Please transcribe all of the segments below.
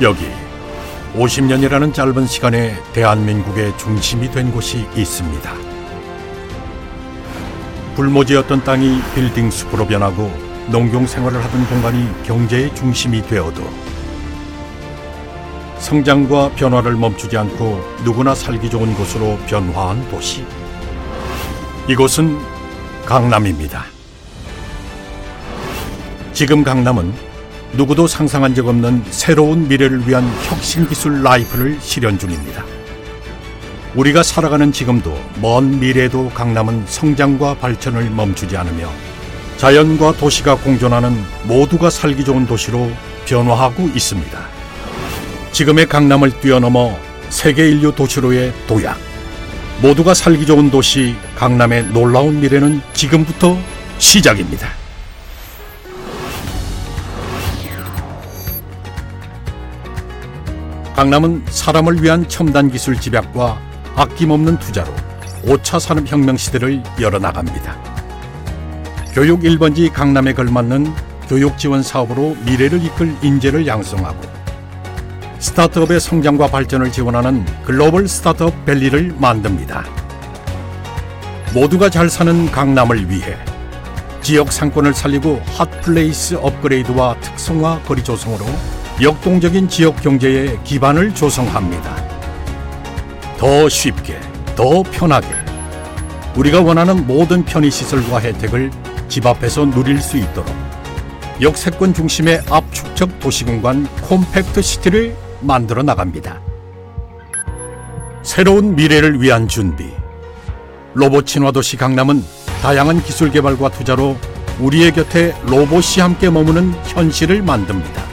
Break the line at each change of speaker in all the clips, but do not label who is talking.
여기 50년이라는 짧은 시간에 대한민국의 중심이 된 곳이 있습니다. 불모지였던 땅이 빌딩 숲으로 변하고 농경 생활을 하던 공간이 경제의 중심이 되어도 성장과 변화를 멈추지 않고 누구나 살기 좋은 곳으로 변화한 도시. 이곳은 강남입니다. 지금 강남은 누구도 상상한 적 없는 새로운 미래를 위한 혁신기술 라이프를 실현 중입니다. 우리가 살아가는 지금도 먼 미래에도 강남은 성장과 발전을 멈추지 않으며 자연과 도시가 공존하는 모두가 살기 좋은 도시로 변화하고 있습니다. 지금의 강남을 뛰어넘어 세계 인류 도시로의 도약. 모두가 살기 좋은 도시 강남의 놀라운 미래는 지금부터 시작입니다. 강남은 사람을 위한 첨단 기술 집약과 아낌없는 투자로 5차 산업혁명 시대를 열어나갑니다. 교육 1번지 강남에 걸맞는 교육 지원 사업으로 미래를 이끌 인재를 양성하고 스타트업의 성장과 발전을 지원하는 글로벌 스타트업 밸리를 만듭니다. 모두가 잘 사는 강남을 위해 지역 상권을 살리고 핫플레이스 업그레이드와 특성화 거리 조성으로 역동적인 지역 경제의 기반을 조성합니다. 더 쉽게, 더 편하게 우리가 원하는 모든 편의시설과 혜택을 집 앞에서 누릴 수 있도록 역세권 중심의 압축적 도시공간 콤팩트 시티를 만들어 나갑니다. 새로운 미래를 위한 준비. 로봇 친화도시 강남은 다양한 기술 개발과 투자로 우리의 곁에 로봇이 함께 머무는 현실을 만듭니다.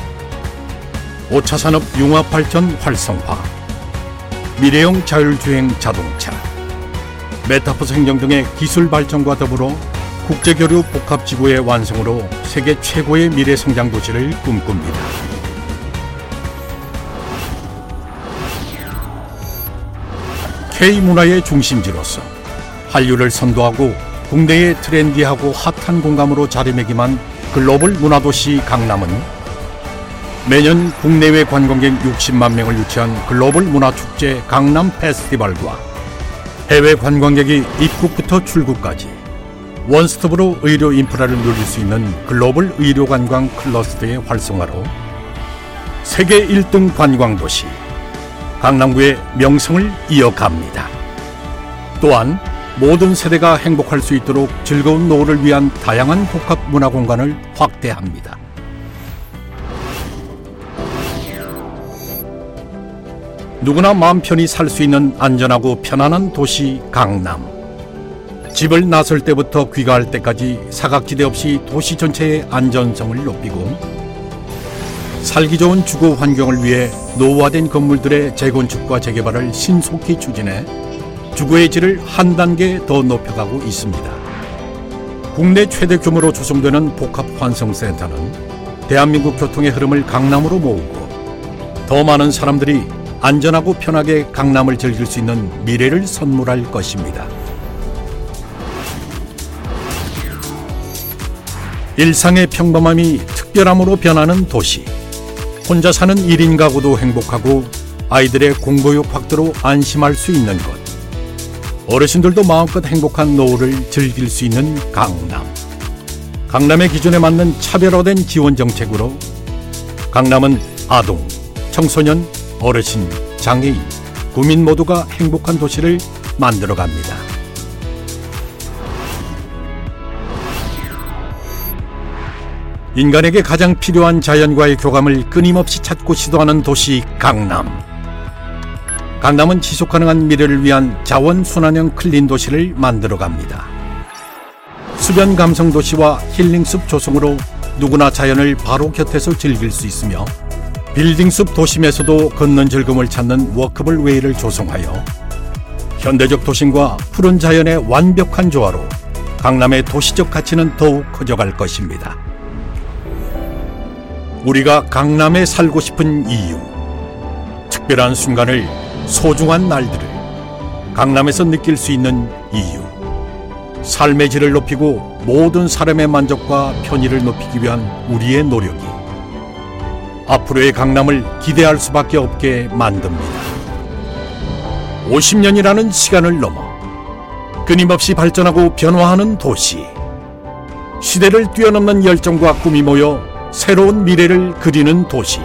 5차 산업 융합 발전 활성화, 미래형 자율주행 자동차, 메타버스 행정 등의 기술 발전과 더불어 국제교류 복합지구의 완성으로 세계 최고의 미래 성장 도시를 꿈꿉니다. K문화의 중심지로서 한류를 선도하고 국내의 트렌디하고 핫한 공감으로 자리매김한 글로벌 문화도시 강남은 매년 국내외 관광객 60만 명을 유치한 글로벌 문화축제 강남 페스티벌과 해외 관광객이 입국부터 출국까지 원스톱으로 의료 인프라를 누릴 수 있는 글로벌 의료관광 클러스터의 활성화로 세계 1등 관광도시 강남구의 명성을 이어갑니다. 또한 모든 세대가 행복할 수 있도록 즐거운 노후를 위한 다양한 복합 문화 공간을 확대합니다. 누구나 마음 편히 살 수 있는 안전하고 편안한 도시 강남. 집을 나설 때부터 귀가할 때까지 사각지대 없이 도시 전체의 안전성을 높이고 살기 좋은 주거 환경을 위해 노후화된 건물들의 재건축과 재개발을 신속히 추진해 주거의 질을 한 단계 더 높여가고 있습니다. 국내 최대 규모로 조성되는 복합환승센터는 대한민국 교통의 흐름을 강남으로 모으고 더 많은 사람들이 안전하고 편하게 강남을 즐길 수 있는 미래를 선물할 것입니다. 일상의 평범함이 특별함으로 변하는 도시. 혼자 사는 1인 가구도 행복하고 아이들의 공부욕 확대로 안심할 수 있는 곳. 어르신들도 마음껏 행복한 노후를 즐길 수 있는 강남. 강남의 기준에 맞는 차별화된 지원 정책으로 강남은 아동, 청소년, 어르신, 장애인, 국민 모두가 행복한 도시를 만들어갑니다. 인간에게 가장 필요한 자연과의 교감을 끊임없이 찾고 시도하는 도시 강남. 강남은 지속가능한 미래를 위한 자원순환형 클린 도시를 만들어갑니다. 수변 감성 도시와 힐링숲 조성으로 누구나 자연을 바로 곁에서 즐길 수 있으며 빌딩숲 도심에서도 걷는 즐거움을 찾는 워커블 웨이를 조성하여 현대적 도심과 푸른 자연의 완벽한 조화로 강남의 도시적 가치는 더욱 커져갈 것입니다. 우리가 강남에 살고 싶은 이유, 특별한 순간을, 소중한 날들을 강남에서 느낄 수 있는 이유, 삶의 질을 높이고 모든 사람의 만족과 편의를 높이기 위한 우리의 노력이 앞으로의 강남을 기대할 수밖에 없게 만듭니다. 50년이라는 시간을 넘어 끊임없이 발전하고 변화하는 도시. 시대를 뛰어넘는 열정과 꿈이 모여 새로운 미래를 그리는 도시.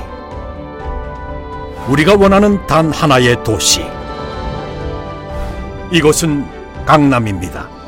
우리가 원하는 단 하나의 도시. 이곳은 강남입니다.